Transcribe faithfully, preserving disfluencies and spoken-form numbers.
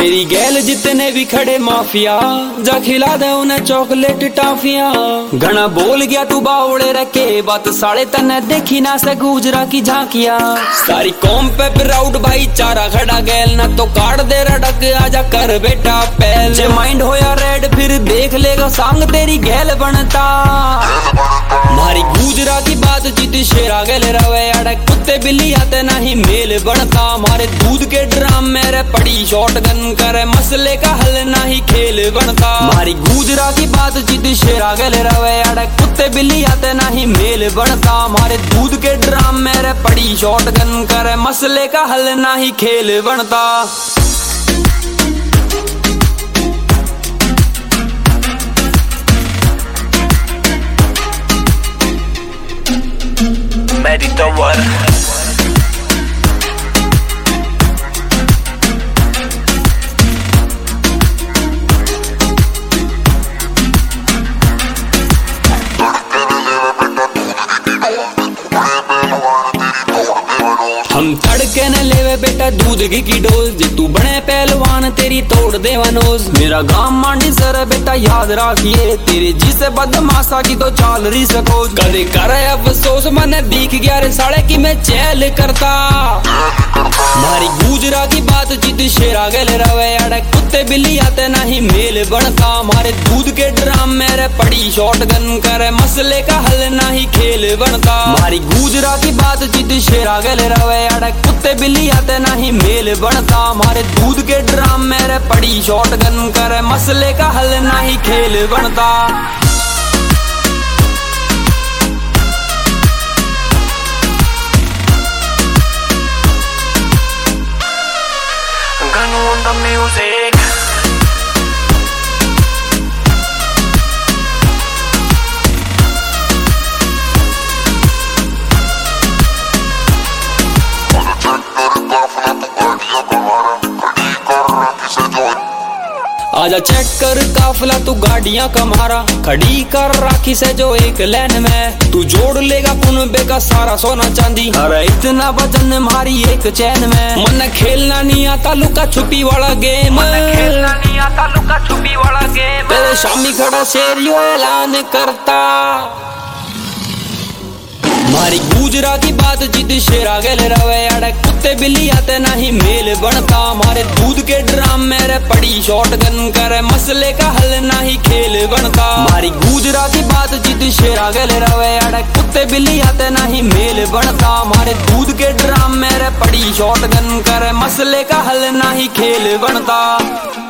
तेरी गैल जितने भी खड़े माफिया, जा खिला दे उन्हें चॉकलेट टाफिया। घना बोल गया तू बावड़े रखे, बात साले तने देखी ना से गुजरा की झांकिया। सारी कौम पे प्राउड भाईचारा खड़ा गैल ना तो काट दे रड़क, आजा कर बेटा पहल। जे माइंड होया रेड फिर देख लेगा सांग तेरी गैल बनता। मारी गुजरा की बात जीत शेरा गैल रवे अड़क, कुत्ते बिल्ली आते नहीं मेल बनता। मारे दूध के ड्राम मेरे पड़ी शॉटगन करे, मसले का हल नहीं खेल बनता। मारी गुजरा की बात जीत शेरा गैल रवे अड़क, कुत्ते बिल्ली आते नहीं मेल बनता। मारे दूध के ड्राम मेरे पड़ी शॉटगन करे, मसले का हल नहीं खेल बनता। Meditor हम तड़के न लेवे बेटा दूध की, की डोज, जे तू बने पहलवान तेरी तोड़ देवा नोज। मेरा गांव मांडी सर बेटा याद रखिए, तेरे जी से बदमाशा की तो चाल रही सको। कदे करे अफसोस मने दिख गया रे साले की मैं चैल करता। मारी गुजरा की बात जीत शेरा गैल रवे अड़क, कुत्ते बिल्ली आते नहीं मेल बनता। मारे दूध के ड्राम मेरे पड़ी शॉटगन करे, मसले का हल नहीं खेल बनता। मारी गुजरा की बात जीत शेरा गैल रवे अड़क, कुत्ते बिल्ली आते नहीं मेल बनता। मारे दूध के ड्राम मेरे पड़ी शॉटगन करे, मसले का हल नहीं खेल बनता। Ganu on the music. आजा चेक कर काफला तू गाड़ियां कमारा, खड़ी कर राखी से जो एक लाइन में। तू जोड़ लेगा पुनबे का सारा सोना चांदी, अरे इतना वजन मारी एक चैन में। मन खेलना नहीं आता लुका छुपी वाला गेम, मन खेलना नहीं आता लुका छुपी वाला गेम। तेरे शामी खड़ा शेर यो ऐलान करता। मारी गुजरा की बात जीत शेरा गैल रवे अड़क, कुत्ते बिल्ली आते नहीं मेल बनता। मारे दूध के ड्राम मेरे पड़ी शॉटगन करे, मसले का हल नहीं खेल बनता। मारी गुजरा की बात जीत शेरा गैल रवे अड़क, कुत्ते बिल्ली आते नहीं मेल बनता। मारे दूध के ड्राम मेरे पड़ी शॉटगन करे, मसले का हल नहीं खेल बनता।